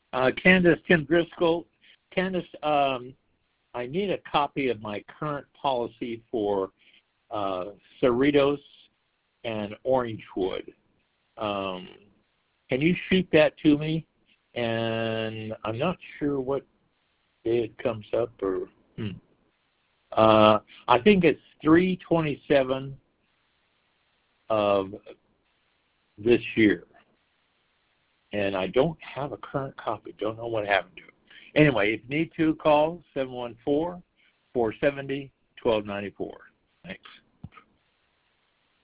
Candace, Tim Driscoll. Candace, I need a copy of my current policy for Cerritos and Orangewood. Can you shoot that to me? And I'm not sure what day it comes up, or I think it's 3/27 of this year. And I don't have a current copy. Don't know what happened to it. Anyway, if you need to, call 714-470-1294. Thanks.